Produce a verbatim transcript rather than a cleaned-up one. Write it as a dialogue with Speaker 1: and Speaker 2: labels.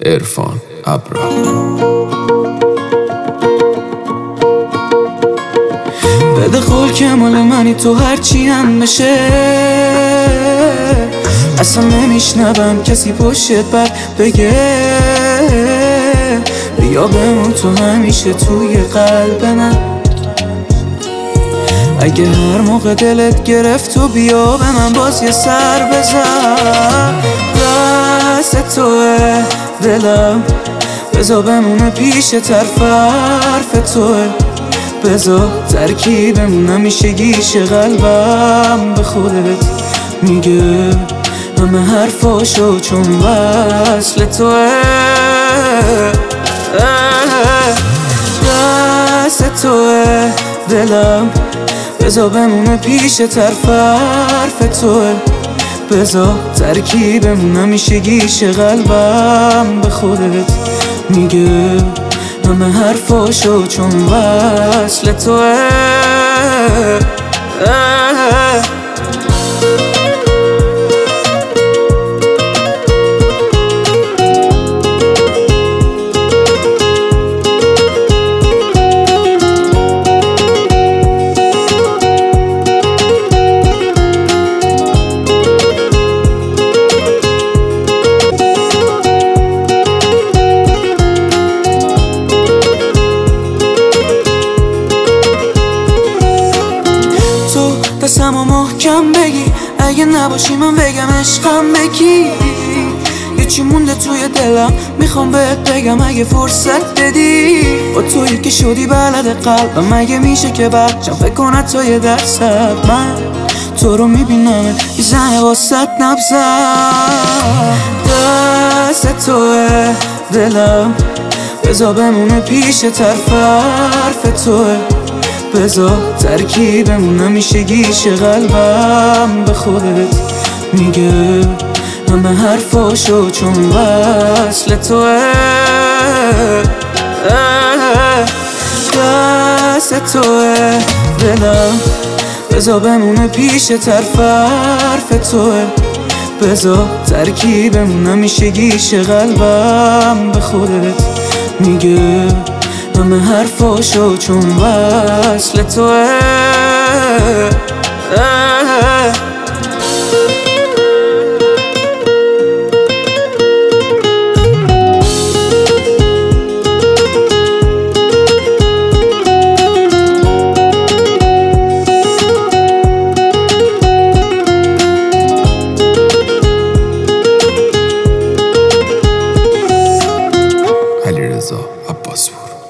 Speaker 1: عرفان ابرا.
Speaker 2: بده خول که مال منی، تو هرچی هم بشه اصلا نمیشنوم کسی پشت بر بگه. بیا بمون تو همیشه توی قلب من. اگه هر موقع دلت گرفت تو بیا به من باز یه سر بزن. دست توه دلم، بذار بمونه پیش طرف حرف توه. بذار ترکیبمون همیشه گیش قلبم به خودت میگه همه حرفاشو چون وصل توه. دست توه دلم، بذار بمونه پیش طرف حرف توه. بذار ترکیبمون همیشه گیش قلبم به خودت میگه همه حرفاشو چون وصل توه. دستمو محکم بگی، اگه نباشی من بگم عشقم بکی. یه چی مونده توی دلم میخوام بهت بگم اگه فرصت بدی. با تویی که شدی بلد قلبم، مگه میشه که بچم فکر کنه تا یه درصد من تو رو میبینم میزنه واسط نبزم. دست توه دلم، بذار بمونه پیش طرف حرف توه. بذار ترکیبمون همیشه گیش قلبم به خودت میگه همه حرفاشو چون وصل توه. دست توه دلم، بذار بمونه پیش طرف حرف توه. بذار ترکیبمون همیشه گیش قلبم به خودت میگه همه حرفاشو چون وصل توه.
Speaker 1: علیرضا عباسپور.